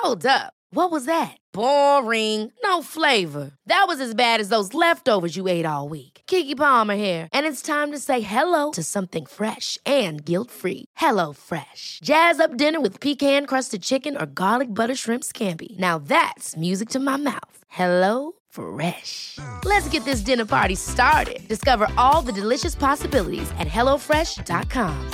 Hold up. What was that? Boring. No flavor. That was as bad as those leftovers you ate all week. Keke Palmer here, and it's time to say hello to something fresh and guilt-free. Hello Fresh. Jazz up dinner with pecan-crusted chicken or garlic butter shrimp scampi. Now that's music to my mouth. Hello Fresh. Let's get this dinner party started. Discover all the delicious possibilities at hellofresh.com.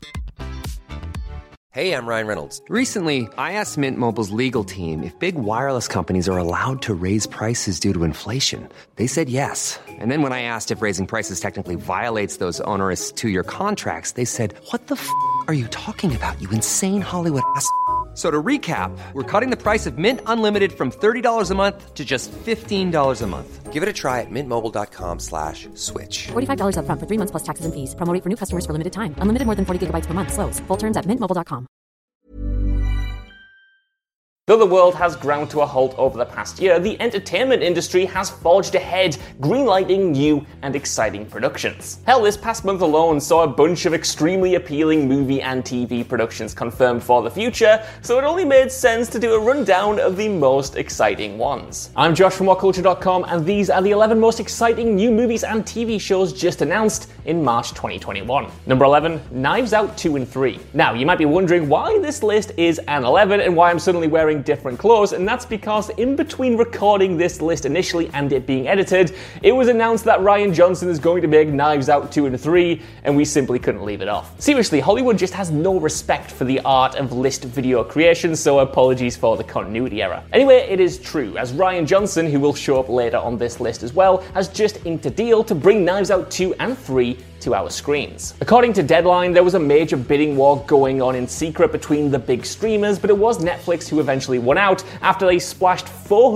Hey, I'm Ryan Reynolds. Recently, I asked Mint Mobile's legal team if big wireless companies are allowed to raise prices due to inflation. They said yes. And then when I asked if raising prices technically violates those onerous two-year contracts, they said, "What the f*** are you talking about, you insane Hollywood ass?" So to recap, we're cutting the price of Mint Unlimited from $30 a month to just $15 a month. Give it a try at mintmobile.com/switch. $45 up front for 3 months plus taxes and fees. Promo rate for new customers for limited time. Unlimited more than 40 gigabytes per month. Slows full terms at mintmobile.com. Though the world has ground to a halt over the past year, the entertainment industry has forged ahead, greenlighting new and exciting productions. Hell, this past month alone saw a bunch of extremely appealing movie and TV productions confirmed for the future, so it only made sense to do a rundown of the most exciting ones. I'm Josh from WhatCulture.com, and these are the 11 most exciting new movies and TV shows just announced in March 2021. Number 11, Knives Out 2 and 3. Now, you might be wondering why this list is an 11 and why I'm suddenly wearing different clothes, and that's because in between recording this list initially and it being edited, it was announced that Rian Johnson is going to make Knives Out 2 and 3, and we simply couldn't leave it off. Seriously, Hollywood just has no respect for the art of list video creation, so apologies for the continuity error. Anyway, it is true, as Rian Johnson, who will show up later on this list as well, has just inked a deal to bring Knives Out 2 and 3 to our screens. According to Deadline, there was a major bidding war going on in secret between the big streamers, but it was Netflix who eventually won out after they splashed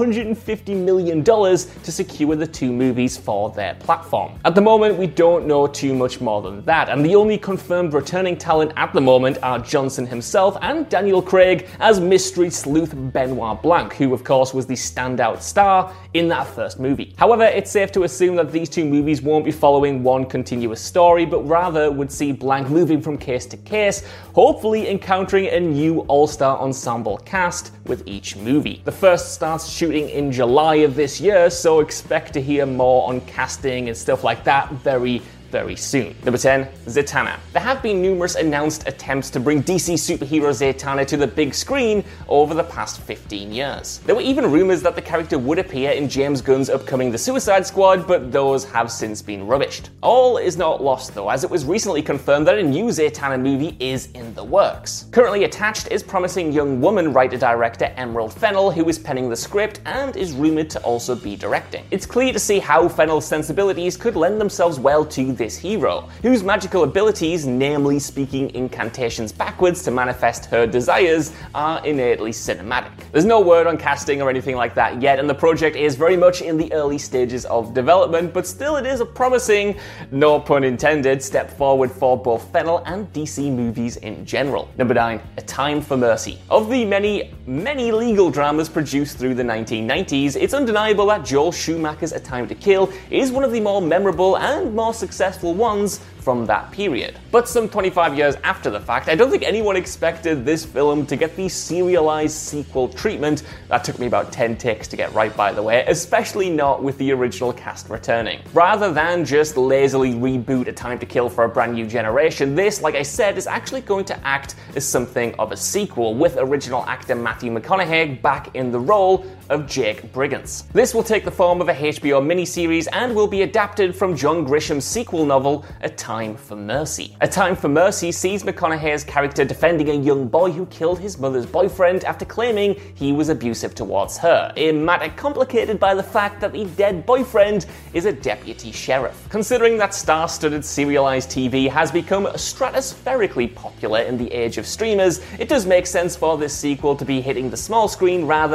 $450 million to secure the two movies for their platform. At the moment, we don't know too much more than that, and the only confirmed returning talent at the moment are Johnson himself and Daniel Craig as mystery sleuth Benoit Blanc, who of course was the standout star in that first movie. However, it's safe to assume that these two movies won't be following one continuous story, but rather would see Blanc moving from case to case, hopefully encountering a new all-star ensemble cast with each movie. The first starts shooting in July of this year, so expect to hear more on casting and stuff like that very soon. Number 10, Zatanna. There have been numerous announced attempts to bring DC superhero Zatanna to the big screen over the past 15 years. There were even rumors that the character would appear in James Gunn's upcoming The Suicide Squad, but those have since been rubbished. All is not lost though, as it was recently confirmed that a new Zatanna movie is in the works. Currently attached is promising young woman writer-director Emerald Fennell, who is penning the script and is rumored to also be directing. It's clear to see how Fennell's sensibilities could lend themselves well to this hero, whose magical abilities, namely speaking incantations backwards to manifest her desires, are innately cinematic. There's no word on casting or anything like that yet, and the project is very much in the early stages of development, but still it is a promising, no pun intended, step forward for both Fennell and DC movies in general. Number 9, A Time for Mercy. Of the many legal dramas produced through the 1990s, it's undeniable that Joel Schumacher's A Time to Kill is one of the more memorable and more successful ones from that period. But some 25 years after the fact, I don't think anyone expected this film to get the serialized sequel treatment. That took me about 10 takes to get right, by the way, especially not with the original cast returning. Rather than just lazily reboot A Time to Kill for a brand new generation, this, like I said, is actually going to act as something of a sequel, with original actor Matthew McConaughey back in the role of Jake Brigance. This will take the form of a HBO miniseries and will be adapted from John Grisham's sequel novel, A Time for Mercy. A Time for Mercy sees McConaughey's character defending a young boy who killed his mother's boyfriend after claiming he was abusive towards her, a matter complicated by the fact that the dead boyfriend is a deputy sheriff. Considering that star-studded serialized TV has become stratospherically popular in the age of streamers, it does make sense for this sequel to be hitting the small screen rather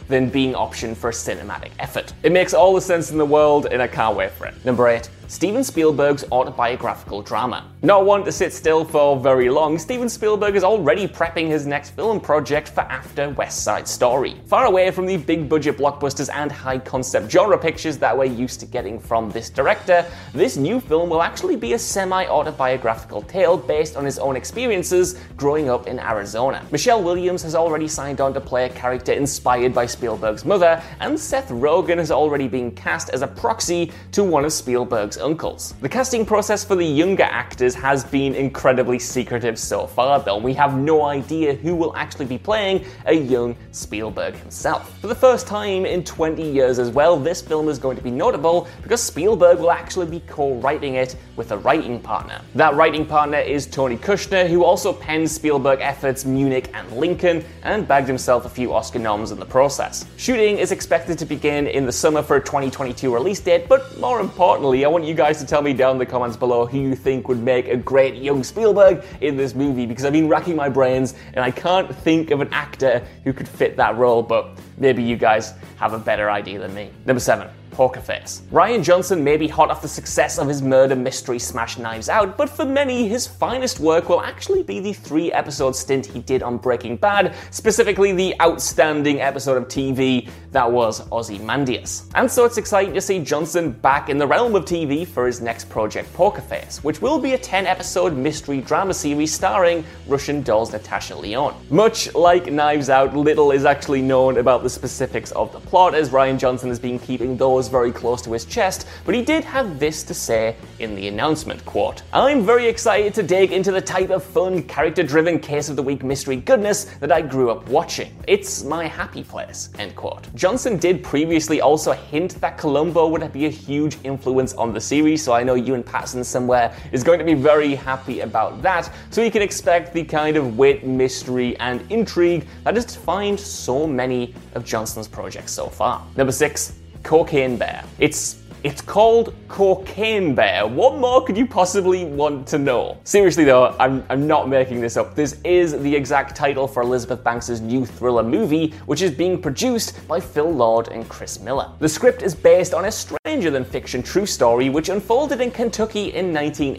than being optioned for a cinematic effort. It makes all the sense in the world, and I can't wait for it. Number 8. Steven Spielberg's autobiographical drama. Not one to sit still for very long, Steven Spielberg is already prepping his next film project for after West Side Story. Far away from the big budget blockbusters and high concept genre pictures that we're used to getting from this director, this new film will actually be a semi-autobiographical tale based on his own experiences growing up in Arizona. Michelle Williams has already signed on to play a character inspired by Spielberg's mother, and Seth Rogen has already been cast as a proxy to one of Spielberg's uncles. The casting process for the younger actors has been incredibly secretive so far, though. We have no idea who will actually be playing a young Spielberg himself. For the first time in 20 years as well, this film is going to be notable because Spielberg will actually be co-writing it with a writing partner. That writing partner is Tony Kushner, who also penned Spielberg efforts Munich and Lincoln, and bagged himself a few Oscar noms in the process. Shooting is expected to begin in the summer for a 2022 release date, but more importantly, I want you guys to tell me down in the comments below who you think would make a great young Spielberg in this movie, because I've been racking my brains and I can't think of an actor who could fit that role, but maybe you guys have a better idea than me. Number 7. Poker Face. Rian Johnson may be hot off the success of his murder mystery smash Knives Out, but for many, his finest work will actually be the 3-episode stint he did on Breaking Bad, specifically the outstanding episode of TV that was Ozymandias. And so it's exciting to see Johnson back in the realm of TV for his next project, Poker Face, which will be a 10-episode mystery drama series starring Russian Doll's Natasha Lyonne. Much like Knives Out, little is actually known about the specifics of the plot, as Rian Johnson has been keeping those very close to his chest, but he did have this to say in the announcement, quote, "I'm very excited to dig into the type of fun, character-driven case of the week mystery goodness that I grew up watching. It's my happy place," end quote. Johnson did previously also hint that Columbo would be a huge influence on the series, so I know Ewan Patterson somewhere is going to be very happy about that, so you can expect the kind of wit, mystery, and intrigue that has defined so many of Johnson's projects so far. Number 6. Cocaine Bear. It's called Cocaine Bear. What more could you possibly want to know? Seriously though, I'm not making this up. This is the exact title for Elizabeth Banks' new thriller movie, which is being produced by Phil Lord and Chris Miller. The script is based on a stranger-than-fiction true story which unfolded in Kentucky in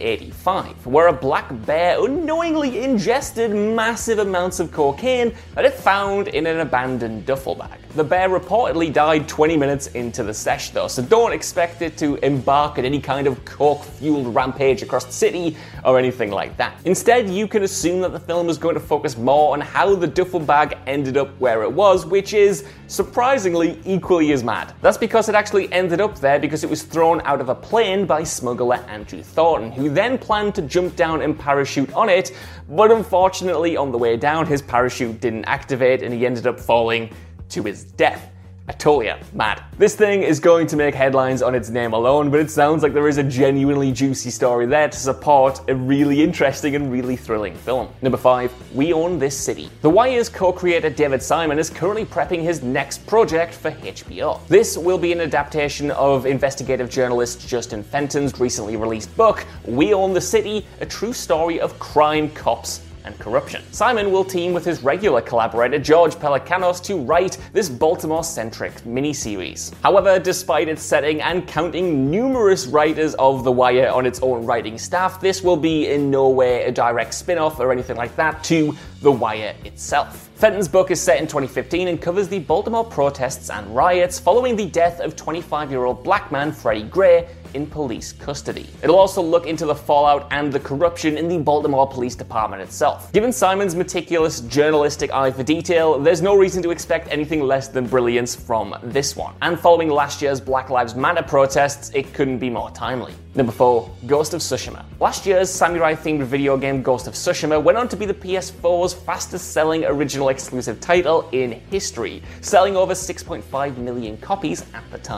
1985, where a black bear unknowingly ingested massive amounts of cocaine that it found in an abandoned duffel bag. The bear reportedly died 20 minutes into the sesh though, so don't expect it to embark on any kind of coke-fueled rampage across the city or anything like that. Instead, you can assume that the film is going to focus more on how the duffel bag ended up where it was, which is, surprisingly, equally as mad. That's because it actually ended up there because it was thrown out of a plane by smuggler Andrew Thornton, who then planned to jump down and parachute on it, but unfortunately on the way down his parachute didn't activate and he ended up falling to his death. I told ya, mad. This thing is going to make headlines on its name alone, but it sounds like there is a genuinely juicy story there to support a really interesting and really thrilling film. Number 5, We Own This City. The Wire's co-creator David Simon is currently prepping his next project for HBO. This will be an adaptation of investigative journalist Justin Fenton's recently released book, We Own the City, a true story of crime, cops, and corruption. Simon will team with his regular collaborator George Pelecanos to write this Baltimore-centric miniseries. However, despite its setting and counting numerous writers of The Wire on its own writing staff, this will be in no way a direct spin-off or anything like that to The Wire itself. Fenton's book is set in 2015 and covers the Baltimore protests and riots following the death of 25-year-old black man Freddie Gray in police custody. It'll also look into the fallout and the corruption in the Baltimore Police Department itself. Given Simon's meticulous journalistic eye for detail, there's no reason to expect anything less than brilliance from this one. And following last year's Black Lives Matter protests, it couldn't be more timely. Number 4, Ghost of Tsushima. Last year's samurai-themed video game Ghost of Tsushima went on to be the PS4's fastest-selling original exclusive title in history, selling over 6.5 million copies at the time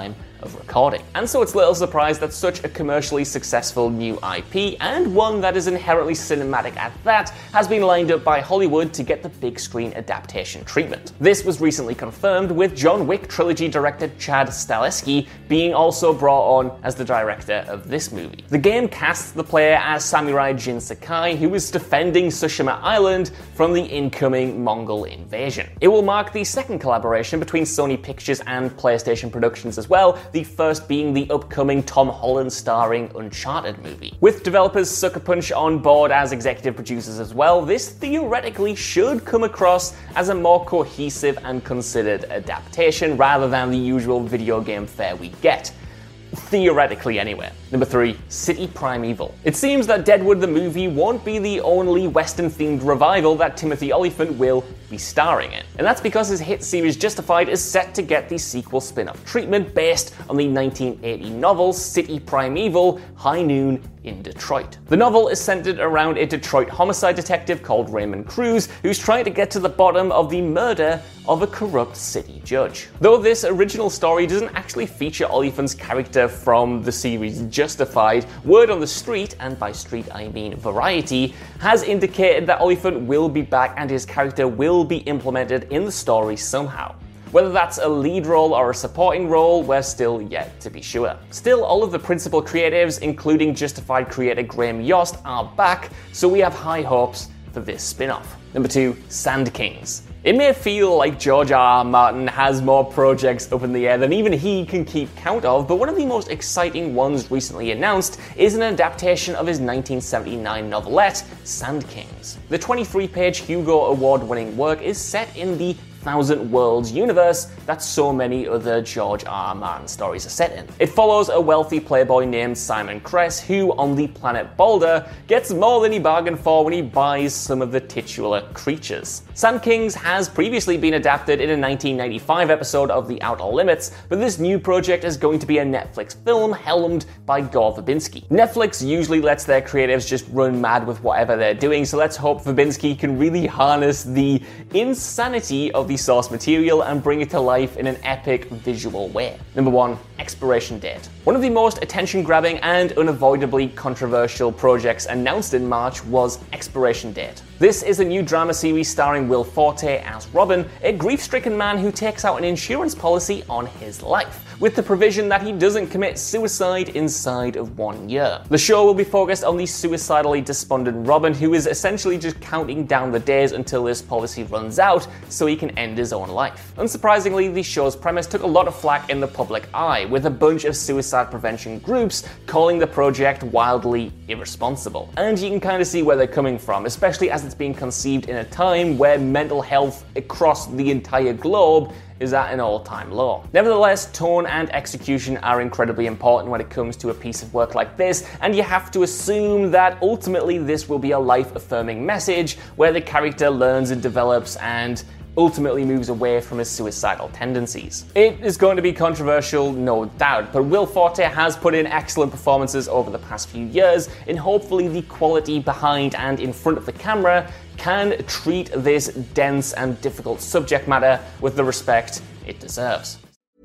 of recording. And so it's little surprise that such a commercially successful new IP, and one that is inherently cinematic at that, has been lined up by Hollywood to get the big screen adaptation treatment. This was recently confirmed, with John Wick trilogy director Chad Stahelski being also brought on as the director of this movie. The game casts the player as Samurai Jin Sakai, who is defending Tsushima Island from the incoming Mongol invasion. It will mark the second collaboration between Sony Pictures and PlayStation Productions as well, the first being the upcoming Tom Holland starring Uncharted movie. With developers Sucker Punch on board as executive producers as well, this theoretically should come across as a more cohesive and considered adaptation rather than the usual video game fare we get. Theoretically, anyway. Number 3, City Primeval. It seems that Deadwood the movie won't be the only Western-themed revival that Timothy Olyphant will be starring in. And that's because his hit series Justified is set to get the sequel spin-off treatment based on the 1980 novel City Primeval, High Noon in Detroit. The novel is centered around a Detroit homicide detective called Raymond Cruz, who's trying to get to the bottom of the murder of a corrupt city judge. Though this original story doesn't actually feature Olyphant's character from the series Justified, word on the street, and by street I mean Variety, has indicated that Olyphant will be back and his character will be implemented in the story somehow. Whether that's a lead role or a supporting role, we're still yet to be sure. Still, all of the principal creatives, including Justified creator Graham Yost, are back, so we have high hopes for this spin-off. Number 2, Sand Kings. It may feel like George R.R. Martin has more projects up in the air than even he can keep count of, but one of the most exciting ones recently announced is an adaptation of his 1979 novelette, Sand Kings. The 23-page Hugo Award-winning work is set in the Thousand Worlds universe that so many other George R.R. Martin stories are set in. It follows a wealthy playboy named Simon Kress who, on the planet Balder, gets more than he bargained for when he buys some of the titular creatures. Sand Kings has previously been adapted in a 1995 episode of The Outer Limits, but this new project is going to be a Netflix film helmed by Gore Verbinski. Netflix usually lets their creatives just run mad with whatever they're doing, so let's hope Verbinski can really harness the insanity of the source material and bring it to life in an epic visual way. Number 1, Expiration Date. One of the most attention-grabbing and unavoidably controversial projects announced in March was Expiration Date. This is a new drama series starring Will Forte as Robin, a grief-stricken man who takes out an insurance policy on his life, with the provision that he doesn't commit suicide inside of 1 year. The show will be focused on the suicidally despondent Robin, who is essentially just counting down the days until this policy runs out so he can end his own life. Unsurprisingly, the show's premise took a lot of flack in the public eye, with a bunch of suicide prevention groups calling the project wildly irresponsible. And you can kind of see where they're coming from, especially as it's being conceived in a time where mental health across the entire globe is at an all-time low. Nevertheless, tone and execution are incredibly important when it comes to a piece of work like this, and you have to assume that ultimately this will be a life-affirming message where the character learns and develops and ultimately moves away from his suicidal tendencies. It is going to be controversial, no doubt, but Will Forte has put in excellent performances over the past few years, and hopefully the quality behind and in front of the camera can treat this dense and difficult subject matter with the respect it deserves.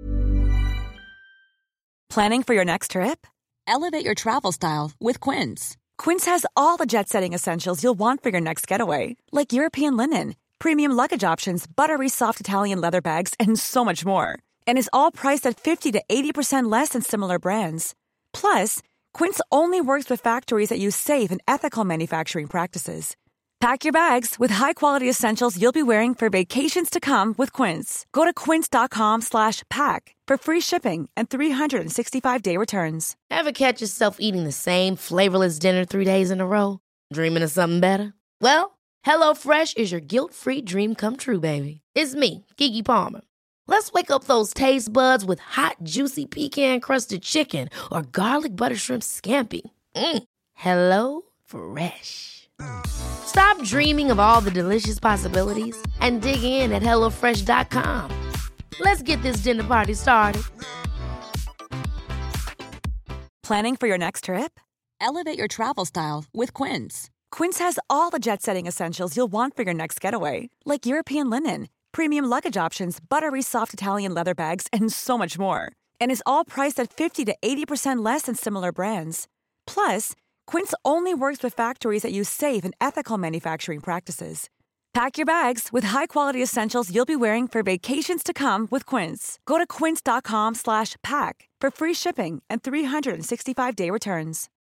Planning for your next trip? Elevate your travel style with Quince. Quince has all the jet-setting essentials you'll want for your next getaway, like European linen, premium luggage options, buttery soft Italian leather bags, and so much more. And is all priced at 50 to 80% less than similar brands. Plus, Quince only works with factories that use safe and ethical manufacturing practices. Pack your bags with high-quality essentials you'll be wearing for vacations to come with Quince. Go to quince.com/pack for free shipping and 365-day returns. Ever catch yourself eating the same flavorless dinner 3 days in a row? Dreaming of something better? Well, HelloFresh is your guilt-free dream come true, baby. It's me, Keke Palmer. Let's wake up those taste buds with hot, juicy pecan-crusted chicken or garlic butter shrimp scampi. Hello Fresh. Stop dreaming of all the delicious possibilities and dig in at HelloFresh.com. Let's get this dinner party started. Planning for your next trip? Elevate your travel style with Quince. Quince has all the jet-setting essentials you'll want for your next getaway, like European linen, premium luggage options, buttery soft Italian leather bags, and so much more. and is all priced at 50 to 80% less than similar brands. Plus, Quince only works with factories that use safe and ethical manufacturing practices. Pack your bags with high-quality essentials you'll be wearing for vacations to come with Quince. Go to quince.com/pack for free shipping and 365-day returns.